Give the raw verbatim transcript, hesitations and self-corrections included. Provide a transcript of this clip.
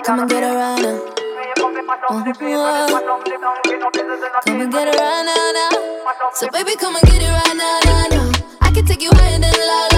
come and get it right now. Uh-huh. Come and get it right now, now. So baby, come and get it right now, now, now. I can take you higher than la la.